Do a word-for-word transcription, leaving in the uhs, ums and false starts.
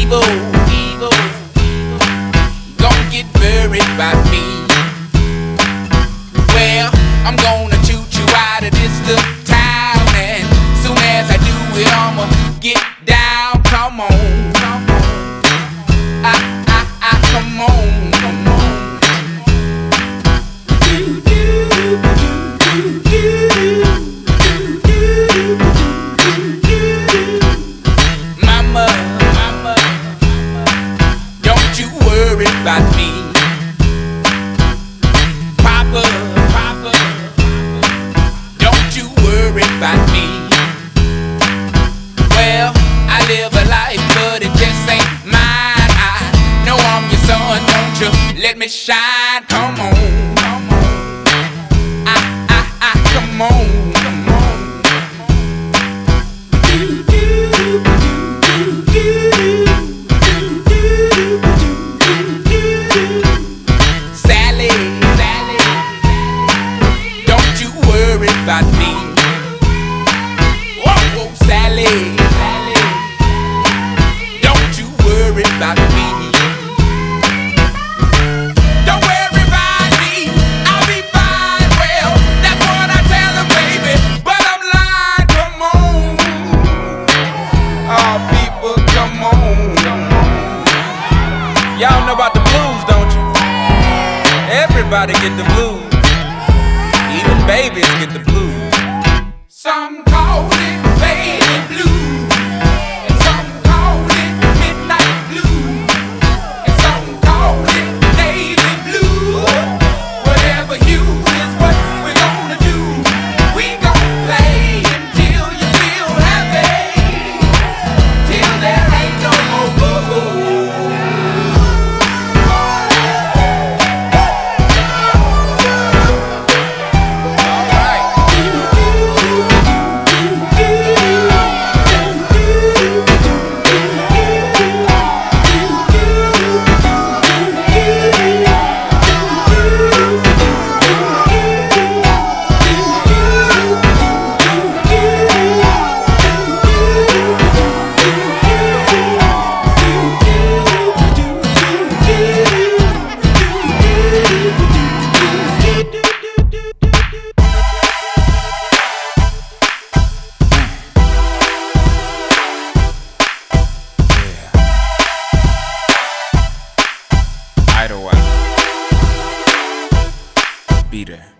evil, evil. Don't get worried about me. Well, I'm gonna toot you out of this little town, and soon as I do it, I'ma get down. Come on, come on. I, I, I, come on, come on. Do, do, do, do, do, do, do. Mama, mama, don't you worry about me. Papa, papa, don't you worry about me. Well, I live a life, but it just ain't mine. I know I'm your son, don't you let me shine. Come on, come on. I, I, I, come on, come on. Do, do, do, do, do, do, do. Sally, Sally, don't you worry about me. Whoa, whoa, Sally, Sally, don't you worry about me. Don't worry about me, I'll be fine. Well, that's what I tell them, baby, but I'm lying. Come on, oh people, come on. Y'all know about the blues, don't you? Everybody get the blues. Even babies get the blues. Some call it baby blues, and some call it midnight blues, and some call it navy blue. Whatever hue is what we're gonna do. We gon' play until you feel happy, till there ain't no more boo. Idlewild. Be there.